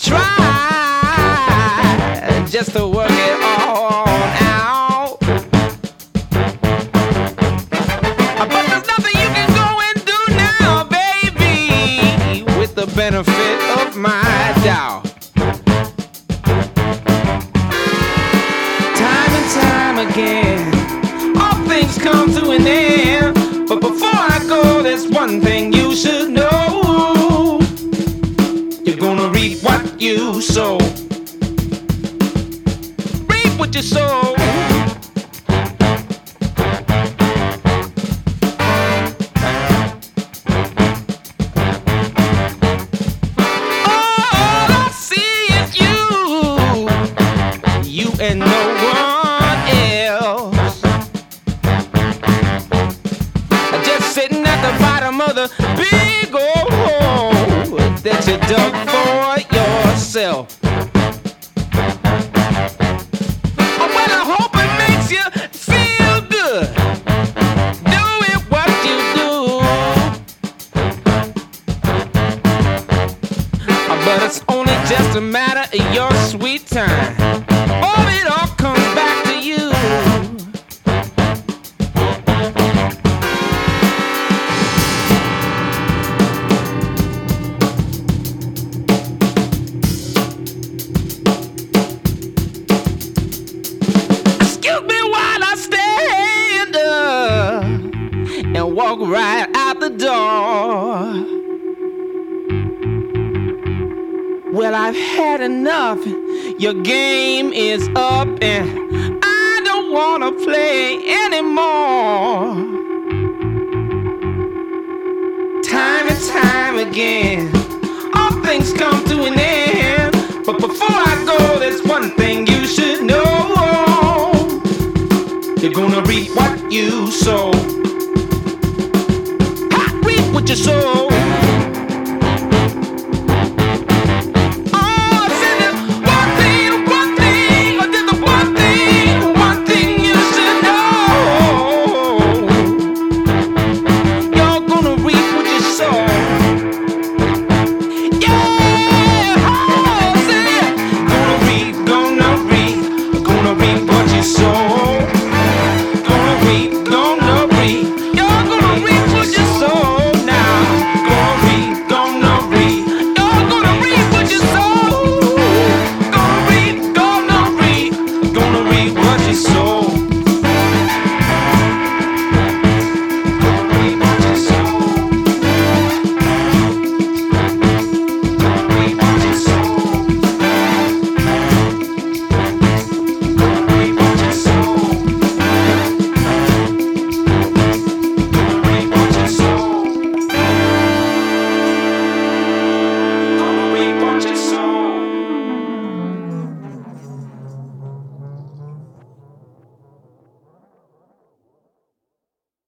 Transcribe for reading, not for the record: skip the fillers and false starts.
try just to work it all out. But there's nothing you can go and do now, baby, with the benefit of my doubt. Time and time again, all things come to an end. But before I go, there's one thing you should know. You're gonna reap what you sow. Reap what you sow. All I see is you and no one else. Just sitting at the bottom of the big old hole that you dug for yourself. Oh, well, I hope it makes you feel good doing what you do. But it's only just a matter of your sweet time. All it all comes back to you. Excuse me while I stand up and walk right out the door. Well, I've had enough. Your game is up and I don't wanna play anymore. Time and time again, all things come to an end. But before I go, there's one thing you should know. You're gonna reap what you sow. Ha! Reap what you sow.